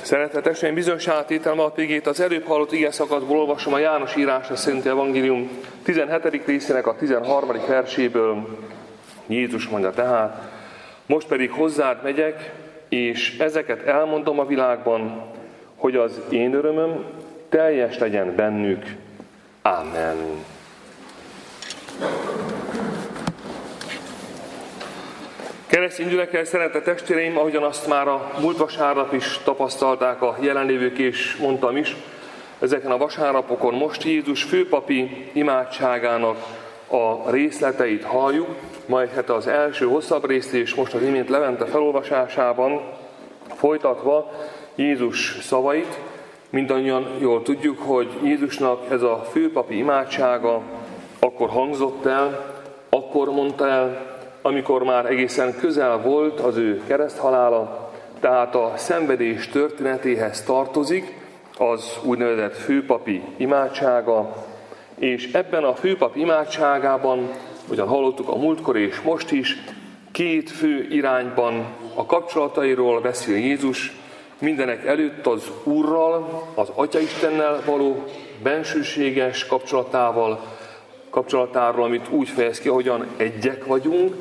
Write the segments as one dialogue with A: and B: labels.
A: Szeretett testvéreim, bizonyságtétel alapigét az előbb hallott igeszakaszból olvasom a János írása szerinti evangélium 17. részének a 13. verséből. Jézus mondja tehát: most pedig hozzád megyek, és ezeket elmondom a világban, hogy az én örömöm teljes legyen bennük. Amen. Keresztény gyülekezet, szeretett testvéreim, ahogyan azt már a múlt vasárnap is tapasztalták a jelenlévők, és mondtam is, ezeken a vasárnapokon most Jézus főpapi imádságának a részleteit halljuk, majd hát az első hosszabb részt, és most az imént Levente felolvasásában folytatva Jézus szavait. Mindannyian jól tudjuk, hogy Jézusnak ez a főpapi imádsága akkor hangzott el, akkor mondta el, amikor már egészen közel volt az ő kereszthalála, tehát a szenvedés történetéhez tartozik az úgynevezett főpapi imádsága, és ebben a főpapi imádságában, hogyan hallottuk a múltkor és most is, két fő irányban a kapcsolatairól beszél Jézus, mindenek előtt az Úrral, az Atyaistennel való bensőséges kapcsolatáról, amit úgy fejez ki, ahogyan egyek vagyunk,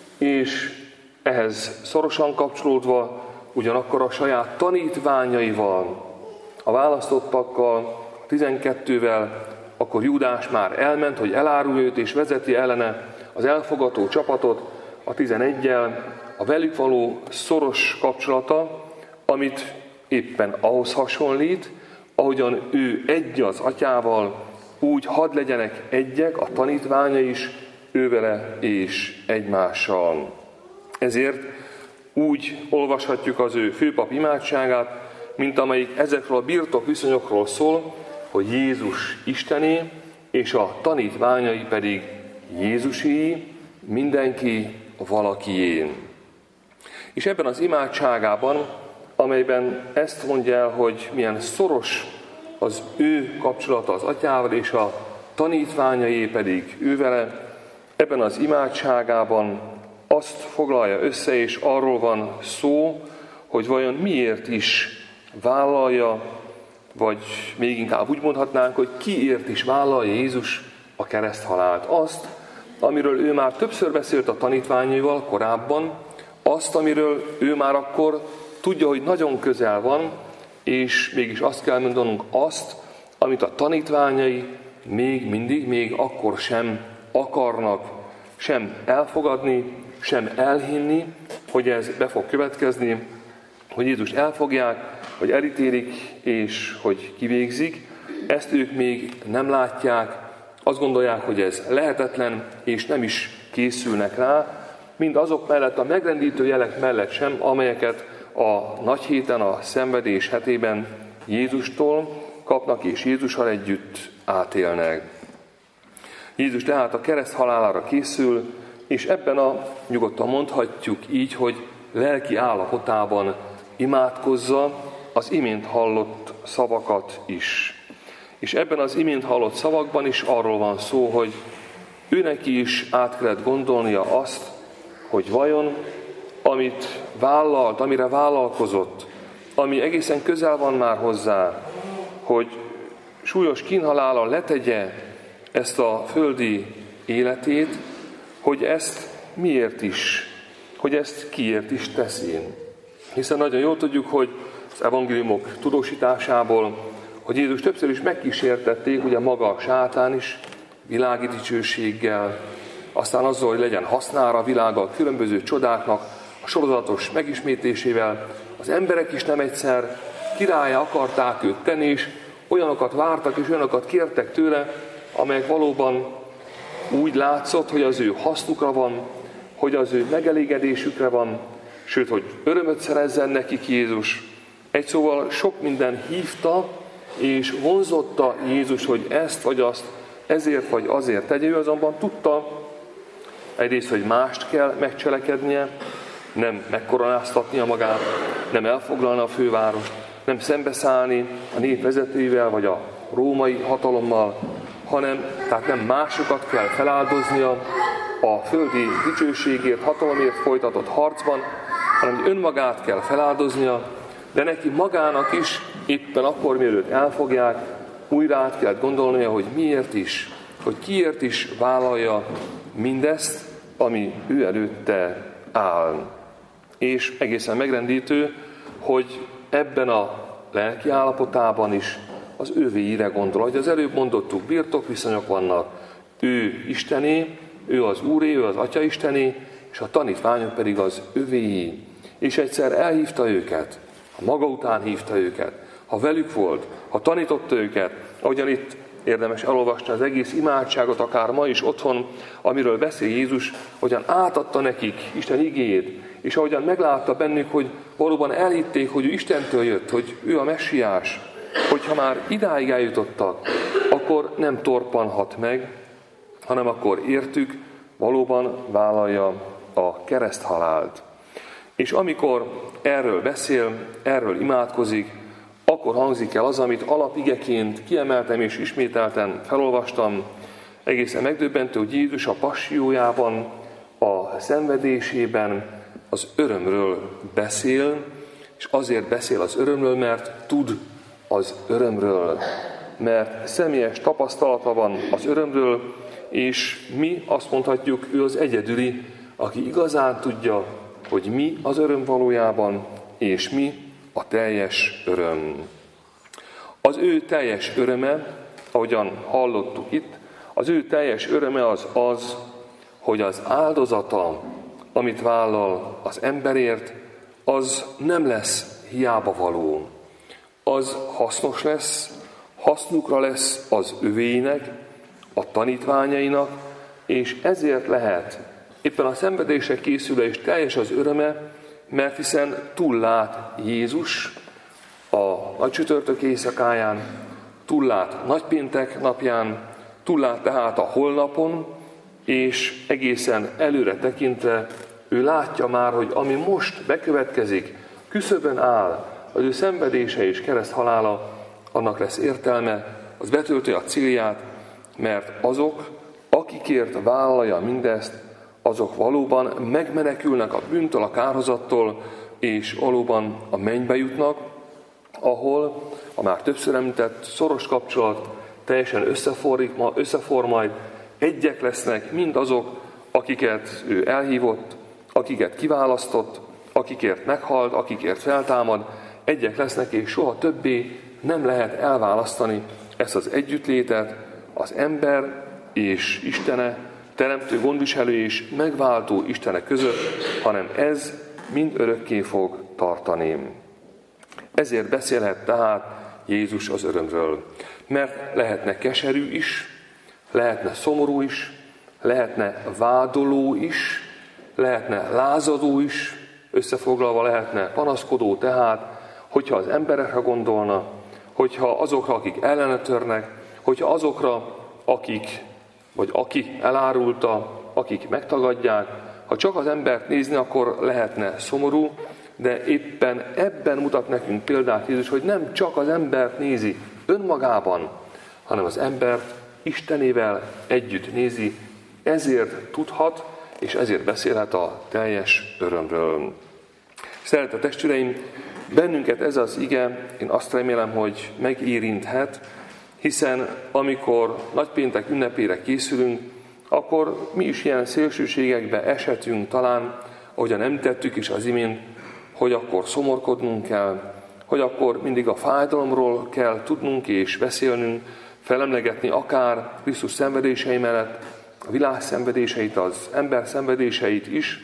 A: és ehhez szorosan kapcsolódva ugyanakkor a saját tanítványaival, a választottakkal, a 12-vel, akkor Júdás már elment, hogy elárulja őt és vezeti ellene az elfogató csapatot, a 11-jel, a velük való szoros kapcsolata, amit éppen ahhoz hasonlít, ahogyan ő egy az Atyával, úgy hadd legyenek egyek a tanítványa is, ővele és egymással. Ezért úgy olvashatjuk az ő főpap imádságát, mint amelyik ezekről a birtok viszonyokról szól, hogy Jézus Istené, és a tanítványai pedig Jézuséi, mindenki valakié. És ebben az imádságában, amelyben ezt mondja el, hogy milyen szoros az ő kapcsolata az Atyával, és a tanítványai pedig ővele, ebben az imádságában azt foglalja össze, és arról van szó, hogy vajon miért is vállalja, vagy még inkább úgy mondhatnánk, hogy kiért is vállalja Jézus a kereszthalált. Azt, amiről ő már többször beszélt a tanítványaival korábban, azt, amiről ő már akkor tudja, hogy nagyon közel van, és mégis azt kell mondanunk azt, amit a tanítványai még akkor sem akarnak sem elfogadni, sem elhinni, hogy ez be fog következni, hogy Jézust elfogják, hogy elítélik, és hogy kivégzik. Ezt ők még nem látják, azt gondolják, hogy ez lehetetlen, és nem is készülnek rá, mind azok mellett, a megrendítő jelek mellett sem, amelyeket a nagy héten, a szenvedés hetében Jézustól kapnak, és Jézussal együtt átélnek. Jézus tehát a kereszt halálára készül, és ebben nyugodtan mondhatjuk így, hogy lelki állapotában imádkozza az imént hallott szavakat is. És ebben az imént hallott szavakban is arról van szó, hogy őneki is át kellett gondolnia azt, hogy vajon, amit vállalt, amire vállalkozott, ami egészen közel van már hozzá, hogy súlyos kínhalállal letegye ezt a földi életét, hogy ezt miért is, hogy ezt kiért is teszi. Hiszen nagyon jól tudjuk, hogy az evangéliumok tudósításából, hogy Jézus többször is megkísértették, ugye maga a sátán is, világi dicsőséggel, aztán azzal, hogy legyen hasznára a világgal, különböző csodáknak, a sorozatos megismétésével. Az emberek is nem egyszer királlyá akarták őt tenni, és olyanokat vártak, és olyanokat kértek tőle, amelyek valóban úgy látszott, hogy az ő hasznukra van, hogy az ő megelégedésükre van, sőt, hogy örömöt szerezzen nekik Jézus. Egy szóval sok minden hívta, és vonzotta Jézus, hogy ezt vagy azt, ezért vagy azért tegye. Ő azonban tudta egyrészt, hogy mást kell megcselekednie, nem megkoronáztatnia magát, nem elfoglalni a fővárost, nem szembeszállni a nép vezetőivel, vagy a római hatalommal, hanem tehát nem másokat kell feláldoznia a földi dicsőségért, hatalomért folytatott harcban, hanem önmagát kell feláldoznia, de neki magának is éppen akkor, mielőtt elfogják, újra át kellett gondolnia, hogy miért is, hogy kiért is vállalja mindezt, ami ő előtte áll. És egészen megrendítő, hogy ebben a lelki állapotában is az övéire gondol. Ahogy az előbb mondottuk, birtokviszonyok vannak, ő Istené, ő az Úré, ő az Atya Istené, és a tanítványok pedig az övéi. És egyszer elhívta őket, ha maga után hívta őket, ha velük volt, ha tanította őket, ahogyan itt érdemes elolvasni az egész imádságot, akár ma is otthon, amiről beszél Jézus, hogyan átadta nekik Isten igéjét, és ahogyan meglátta bennük, hogy valóban elhitték, hogy ő Istentől jött, hogy ő a messiás, hogyha már idáig eljutottak, akkor nem torpanhat meg, hanem akkor értük, valóban vállalja a kereszthalált. És amikor erről beszél, erről imádkozik, akkor hangzik el az, amit alapigeként kiemeltem és ismételten felolvastam. Egészen megdöbbentő, hogy Jézus a passiójában, a szenvedésében az örömről beszél, és azért beszél az örömről, mert tud az örömről, mert személyes tapasztalata van az örömről, és mi azt mondhatjuk, ő az egyedüli, aki igazán tudja, hogy mi az öröm valójában, és mi a teljes öröm. Az ő teljes öröme, ahogyan hallottuk itt, az ő teljes öröme az, hogy az áldozata, amit vállal az emberért, az nem lesz hiába való. Az hasznos lesz, hasznukra lesz az övéinek, a tanítványainak, és ezért lehet éppen a szenvedésre készülve is teljes az öröme, mert hiszen túllát Jézus a nagycsütörtök éjszakáján, túllát nagypéntek napján, túllát tehát a holnapon, és egészen előre tekintve ő látja már, hogy ami most bekövetkezik, küszöbön áll, az ő szenvedése és kereszthalála, annak lesz értelme, az betölti a célját, mert azok, akikért vállalja mindezt, azok valóban megmenekülnek a bűntől, a kárhozattól, és valóban a mennybe jutnak, ahol a már többször említett szoros kapcsolat teljesen összeforr majd, egyek lesznek mindazok, akiket ő elhívott, akiket kiválasztott, akikért meghalt, akikért feltámad, egyek lesznek, és soha többé nem lehet elválasztani ezt az együttlétet, az ember és Istene, teremtő, gondviselő és megváltó Istene között, hanem ez mind örökké fog tartani. Ezért beszélhet tehát Jézus az örömről. Mert lehetne keserű is, lehetne szomorú is, lehetne vádoló is, lehetne lázadó is, összefoglalva lehetne panaszkodó, tehát, hogyha az emberekre gondolna, hogyha azokra, akik ellene törnek, hogyha azokra, aki elárulta, akik megtagadják, ha csak az embert nézni, akkor lehetne szomorú, de éppen ebben mutat nekünk példát Jézus, hogy nem csak az embert nézi önmagában, hanem az embert Istenével együtt nézi, ezért tudhat, és ezért beszélhet a teljes örömről. Szeretett testvéreim, bennünket ez az ige, én azt remélem, hogy megérinthet, hiszen amikor nagypéntek ünnepére készülünk, akkor mi is ilyen szélsőségekbe eshetünk talán, ahogyan említettük is az imént, hogy akkor szomorkodnunk kell, hogy akkor mindig a fájdalomról kell tudnunk és beszélnünk, felemlegetni akár Krisztus szenvedései mellett a világ szenvedéseit, az ember szenvedéseit is,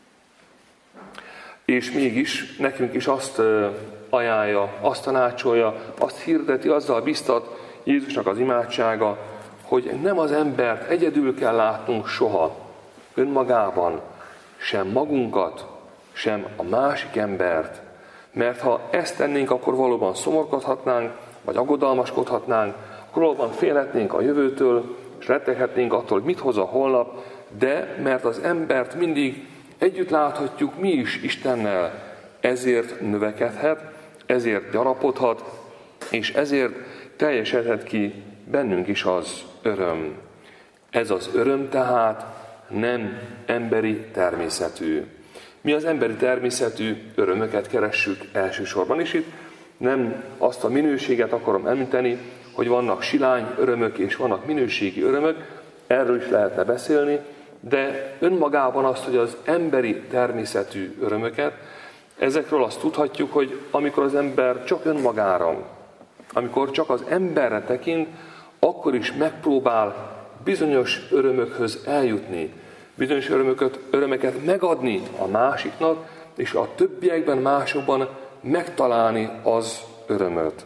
A: és mégis nekünk is azt ajánlja, azt tanácsolja, azt hirdeti, azzal biztat Jézusnak az imádsága, hogy nem az embert egyedül kell látnunk soha, önmagában, sem magunkat, sem a másik embert, mert ha ezt tennénk, akkor valóban szomorkodhatnánk, vagy aggodalmaskodhatnánk, akkor valóban félhetnénk a jövőtől, és retteghetnénk attól, hogy mit hoz a holnap, de mert az embert mindig együtt láthatjuk mi is Istennel, ezért növekedhet, ezért gyarapodhat, és ezért teljesedhet ki bennünk is az öröm. Ez az öröm tehát nem emberi természetű. Mi az emberi természetű örömöket keressük elsősorban, és itt nem azt a minőséget akarom említeni, hogy vannak silány örömök és vannak minőségi örömök, erről is lehetne beszélni, de önmagában azt, hogy az emberi természetű örömöket, ezekről azt tudhatjuk, hogy amikor az ember csak önmagára, amikor csak az emberre tekint, akkor is megpróbál bizonyos örömökhöz eljutni, bizonyos örömöket megadni a másiknak, és a többiekben, másokban megtalálni az örömöt.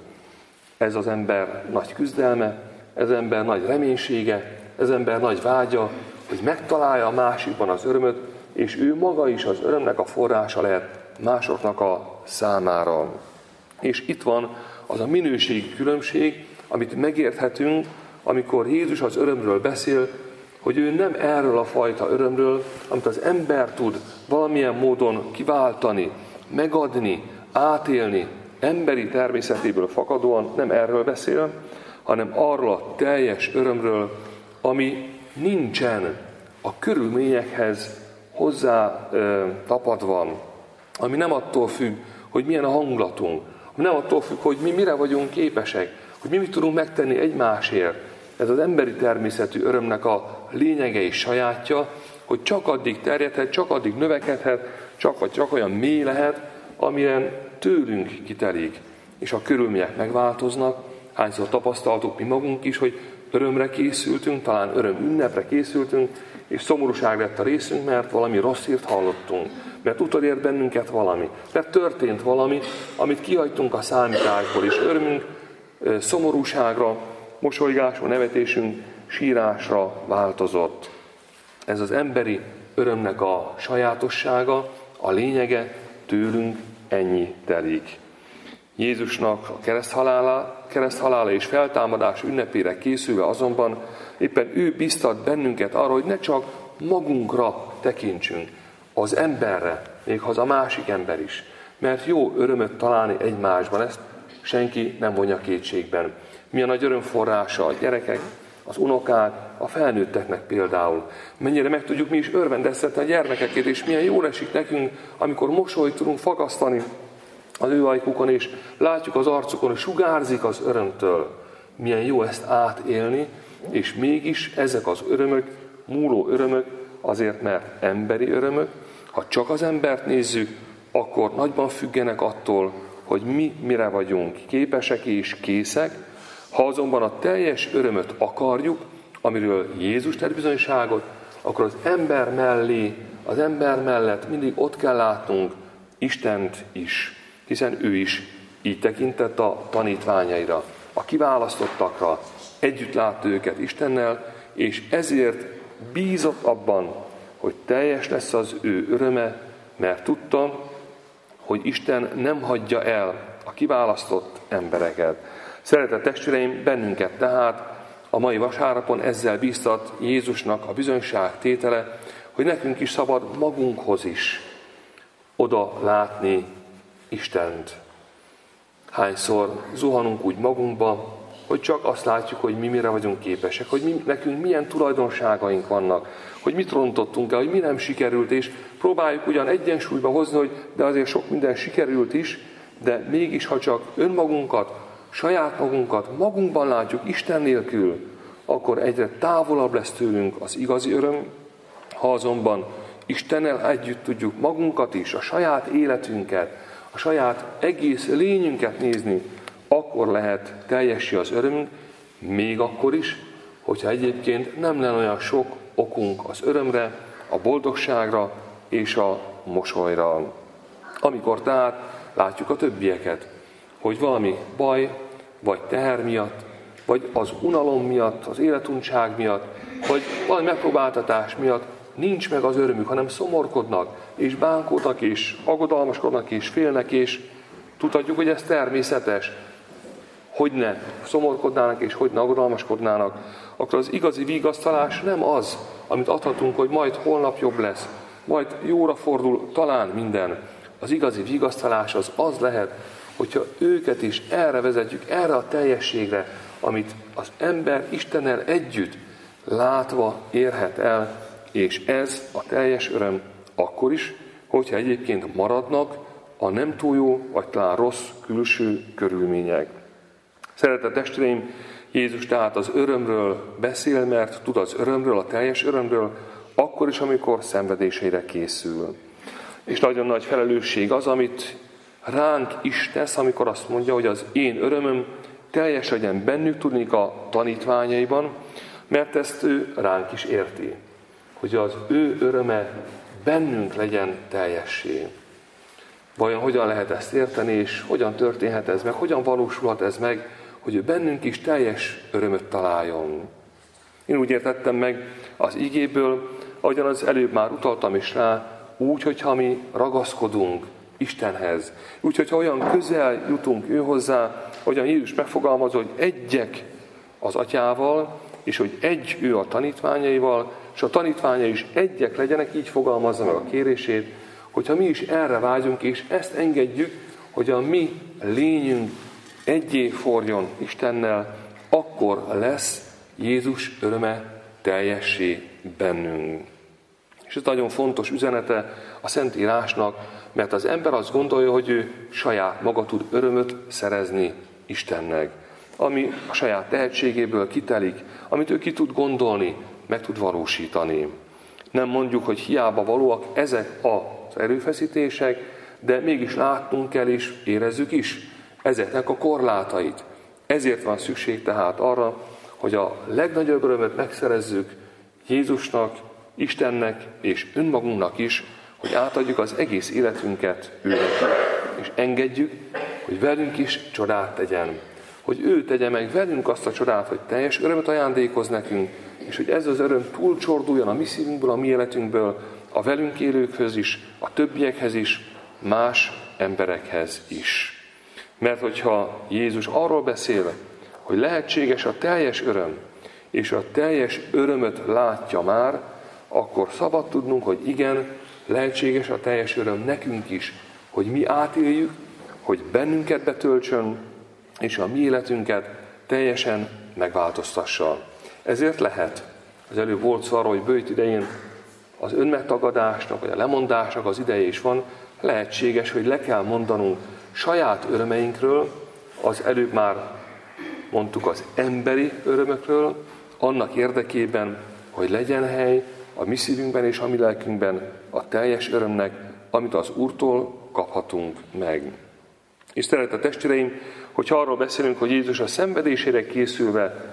A: Ez az ember nagy küzdelme, ez az ember nagy reménysége, ez az ember nagy vágya, hogy megtalálja a másikban az örömöt, és ő maga is az örömnek a forrása lehet másoknak a számára. És itt van az a minőségi különbség, amit megérthetünk, amikor Jézus az örömről beszél, hogy ő nem erről a fajta örömről, amit az ember tud valamilyen módon kiváltani, megadni, átélni, emberi természetéből fakadóan, nem erről beszél, hanem arról a teljes örömről, ami nincsen a körülményekhez hozzá tapadva, ami nem attól függ, hogy milyen a hangulatunk, ami nem attól függ, hogy mi mire vagyunk képesek, hogy mi mit tudunk megtenni egymásért. Ez az emberi természetű örömnek a lényege és sajátja, hogy csak addig terjedhet, csak addig növekedhet, csak olyan mély lehet, amilyen tőlünk kitelik, és a körülmények megváltoznak. Hányszor tapasztaltuk mi magunk is, hogy örömre készültünk, talán öröm ünnepre készültünk, és szomorúság lett a részünk, mert valami rossz hírt hallottunk, mert utolért bennünket valami, mert történt valami, amit kihagytunk a számításból, és örömünk szomorúságra, mosolygásra, nevetésünk sírásra változott. Ez az emberi örömnek a sajátossága, a lényege, tőlünk ennyi telik. Jézusnak a kereszthalála és feltámadás ünnepére készülve azonban éppen ő biztat bennünket arra, hogy ne csak magunkra tekintsünk, az emberre, még ha az a másik ember is. Mert jó örömöt találni egymásban, ezt senki nem vonja kétségben. Milyen nagy örömforrása a gyerekek, az unokák, a felnőtteknek például. Mennyire meg tudjuk mi is örvendeztetni a gyermekeket, és milyen jól esik nekünk, amikor mosolyt tudunk fakasztani az ő ajkukon, és látjuk az arcukon, hogy sugárzik az örömtől. Milyen jó ezt átélni, és mégis ezek az örömök, múló örömök, azért, mert emberi örömök. Ha csak az embert nézzük, akkor nagyban függenek attól, hogy mi mire vagyunk képesek és készek. Ha azonban a teljes örömöt akarjuk, amiről Jézus tett bizonyságot, akkor az ember mellé, az ember mellett mindig ott kell látnunk Istent is, hiszen ő is így tekintett a tanítványaira, a kiválasztottakra, együtt látta őket Istennel, és ezért bízott abban, hogy teljes lesz az ő öröme, mert tudta, hogy Isten nem hagyja el a kiválasztott embereket. Szeretett testvéreim, bennünket tehát a mai vasárnapon ezzel bíztat Jézusnak a bizonyság tétele, hogy nekünk is szabad magunkhoz is oda látni Istent. Hányszor zuhanunk úgy magunkba, hogy csak azt látjuk, hogy mi mire vagyunk képesek, hogy nekünk milyen tulajdonságaink vannak, hogy mit rontottunk el, hogy mi nem sikerült, és próbáljuk ugyan egyensúlyba hozni, hogy de azért sok minden sikerült is, de mégis, ha csak önmagunkat, saját magunkat magunkban látjuk Isten nélkül, akkor egyre távolabb lesz tőlünk az igazi öröm. Ha azonban Istennel együtt tudjuk magunkat is, a saját életünket, a saját egész lényünket nézni, akkor lehet teljessé az örömünk, még akkor is, hogyha egyébként nem lenne olyan sok okunk az örömre, a boldogságra és a mosolyra. Amikor tehát látjuk a többieket, hogy valami baj, vagy teher miatt, vagy az unalom miatt, az életuntság miatt, vagy valami megpróbáltatás miatt nincs meg az örömük, hanem szomorkodnak, és bánkódnak, és aggodalmaskodnak, és félnek, és tudhatjuk, hogy ez természetes, hogy ne szomorkodnának, és hogy ne aggodalmaskodnának, akkor az igazi vigasztalás nem az, amit adhatunk, hogy majd holnap jobb lesz, majd jóra fordul talán minden. Az igazi vigasztalás az lehet, hogyha őket is erre vezetjük, erre a teljességre, amit az ember Istennel együtt látva érhet el, és ez a teljes öröm akkor is, hogyha egyébként maradnak a nem túl jó, vagy talán rossz külső körülmények. Szeretett testvéreim, Jézus tehát az örömről beszél, mert tud az örömről, a teljes örömről, akkor is, amikor szenvedéseire készül. És nagyon nagy felelősség az, amit ránk is tesz, amikor azt mondja, hogy az én örömöm teljes legyen bennük, tudnék a tanítványaiban, mert ezt ő ránk is érti, hogy az ő öröme bennünk legyen teljessé. Vajon hogyan lehet ezt érteni, és hogyan történhet ez meg, hogyan valósulhat ez meg, hogy ő bennünk is teljes örömöt találjon. Én úgy értettem meg az igéből, ahogyan az előbb már utaltam is rá, úgy, hogyha mi ragaszkodunk Istenhez, úgy, hogyha olyan közel jutunk ő hozzá, ahogyan Jézus megfogalmazza, hogy egyek az atyával, és hogy egy ő a tanítványaival, és a tanítványai is egyek legyenek, így fogalmazza meg a kérését, hogyha mi is erre vágyunk, és ezt engedjük, hogy a mi lényünk egyé forjon Istennel, akkor lesz Jézus öröme teljessé bennünk. És ez nagyon fontos üzenete a Szentírásnak, mert az ember azt gondolja, hogy ő saját maga tud örömöt szerezni Istennek, ami a saját tehetségéből kitelik, amit ő ki tud gondolni, meg tud valósítani. Nem mondjuk, hogy hiába valóak ezek az erőfeszítések, de mégis látnunk kell és érezzük is ezeknek a korlátait. Ezért van szükség tehát arra, hogy a legnagyobb örömöt megszerezzük Jézusnak, Istennek és önmagunknak is, hogy átadjuk az egész életünket őnek, és engedjük, hogy velünk is csodát tegyen. Hogy ő tegye meg velünk azt a csodát, hogy teljes örömet ajándékoz nekünk, és hogy ez az öröm túlcsorduljon a mi szívünkből, a mi életünkből, a velünk élőkhöz is, a többiekhez is, más emberekhez is. Mert hogyha Jézus arról beszél, hogy lehetséges a teljes öröm, és a teljes örömöt látja már, akkor szabad tudnunk, hogy igen, lehetséges a teljes öröm nekünk is, hogy mi átéljük, hogy bennünket betöltsön, és a mi életünket teljesen megváltoztassa. Ezért lehet, az előbb volt szó arról, hogy böjt idején az önmegtagadásnak, vagy a lemondásnak az ideje is van, lehetséges, hogy le kell mondanunk saját örömeinkről, az előbb már mondtuk az emberi örömökről, annak érdekében, hogy legyen hely a mi szívünkben és a mi lelkünkben a teljes örömnek, amit az Úrtól kaphatunk meg. És szeretett testvéreim, hogyha arról beszélünk, hogy Jézus a szenvedésére készülve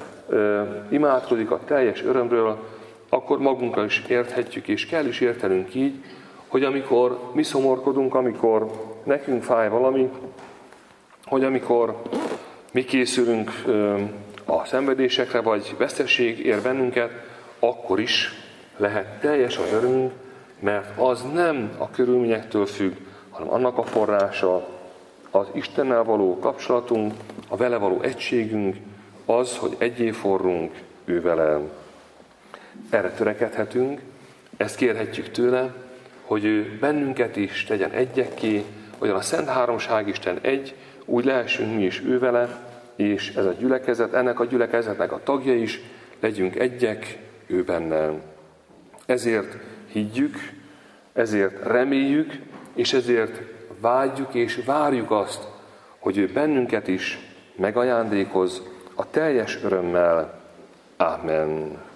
A: imádkozik a teljes örömről, akkor magunkkal is érthetjük, és kell is értenünk így, hogy amikor mi szomorkodunk, amikor nekünk fáj valami, hogy amikor mi készülünk a szenvedésekre, vagy veszteség ér bennünket, akkor is lehet teljes az örömünk, mert az nem a körülményektől függ, hanem annak a forrása, az Istennel való kapcsolatunk, a vele való egységünk, az, hogy egyé forrunk ő vele. Erre törekedhetünk, ezt kérhetjük tőle, hogy ő bennünket is tegyen egyekké, hogyan a Szent Háromság Isten egy, úgy lehessünk mi is ő vele, és ez a gyülekezet, ennek a gyülekezetnek a tagja is, legyünk egyek ő benne. Ezért higgyük, ezért reméljük, és ezért vágyjuk és várjuk azt, hogy ő bennünket is megajándékoz a teljes örömmel. Ámen.